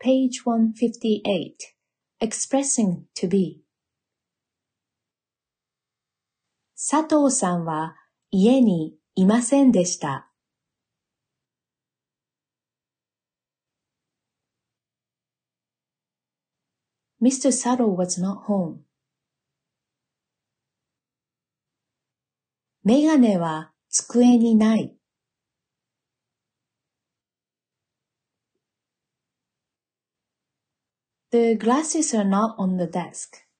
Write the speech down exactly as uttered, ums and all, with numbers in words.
Page one fifty-eight. Expressing to be. 佐藤さんは家にいませんでした。Mister Sato was not home. メガネは机にない。The glasses are not on the desk.